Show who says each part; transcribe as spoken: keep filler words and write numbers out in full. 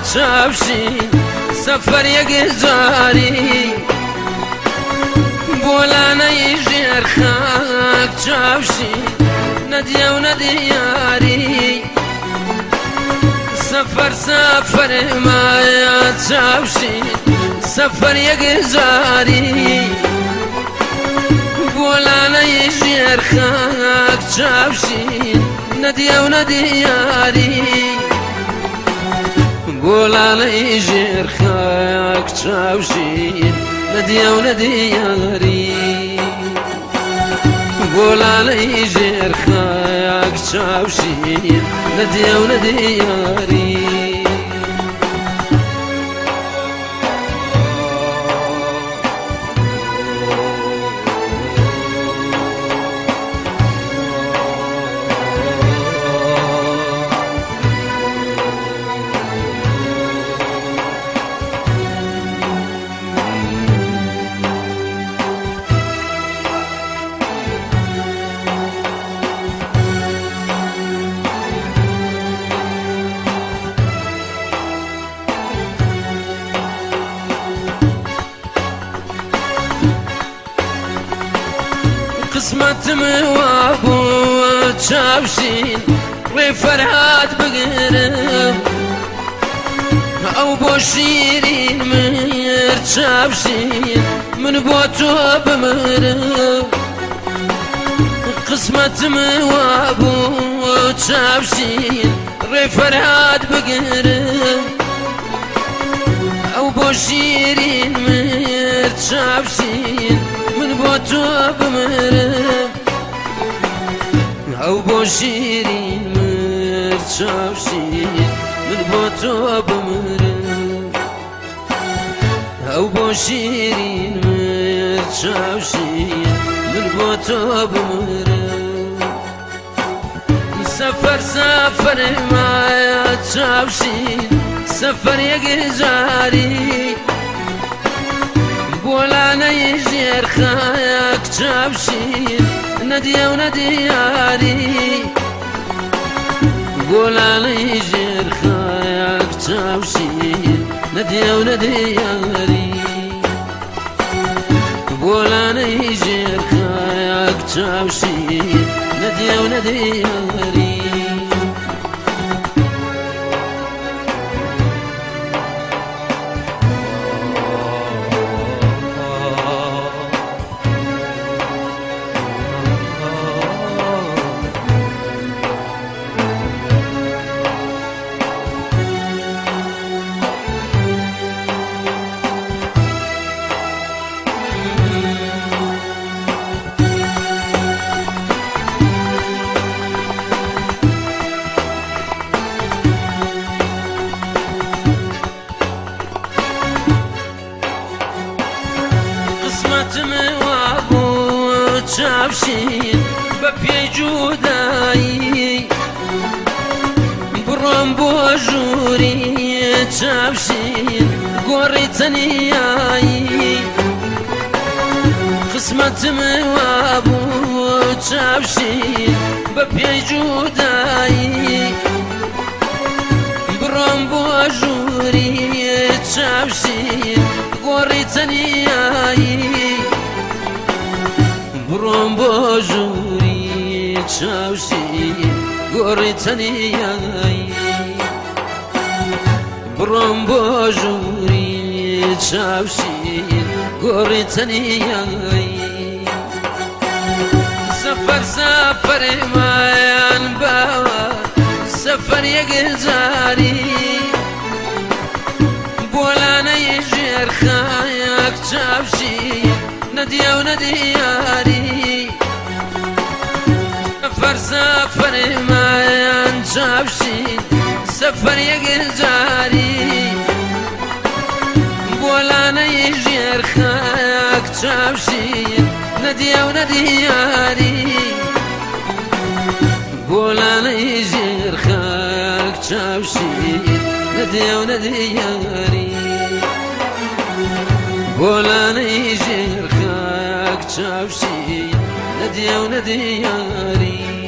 Speaker 1: چاوشین سفر یک جاری بولانه ژێر خاک چاوشین نەدیە و نەدیاری سفر سفر مایە چاوشین سفر یک جاری بولانه ژێر خاک چاوشین نەدیە و نەدیاری بولانه ژێر خاک چاوشین نەدیە و نەدیاری بولانه ژێر خاک چاوشین نەدیە و نەدیاری قسمتم وابو چاوشین ڕێ فەرهاد بگرم ئەو بۆ شیرین مرد چاوشین من بۆ تۆ بمرم قسمتم وابو چاوشین ڕێ فەرهاد بگرم ئەو بۆ شیرین مرد چاوشین من بۆ تۆ بمرم ئەو بۆ شیرین مرد چاوشین من بۆ تۆ بمرم ئەو بۆ شیرین مرد چاوشین من بۆ تۆ بمرم سەفەر سەفەر مایە چاوشین سەفەر یک جاری بولانه ژێر خاک چاوشین نەدیە و نەدیاری بولانه ژێر خاک چاوشین نەدیە و نەدیاری بولانه ژێر خاک چاوشین نەدیە و نەدیاری قسمتم وابو چاوشین بە پێی جودایی بڕۆم بۆ ژووری چاوشین گۆڕی تەنیایی قسمتم وابو چاوشین بە پێی جودایی بڕۆم بۆ ژووری چاوشین گۆڕی تەنیایی بڕۆم بۆ ژووری چاوشین گۆڕی تەنیایی بڕۆم بۆ ژووری چاوشین گۆڕی تەنیایی سەفەر سەفەر مایان باوە سەفەر یک جاری بولانه ژێر خاک چاوشین نەدیە و نەدیاری سەفەر سەفەر مایان چاوشین سەفەر یک جاری بولانه ژێر خاک چاوشین نەدیە و نەدیاری بولانه ژێر خاک چاوشین نەدیە و نەدیاری بولانه ژێر خاک چاوشین نەدیە و نەدیاری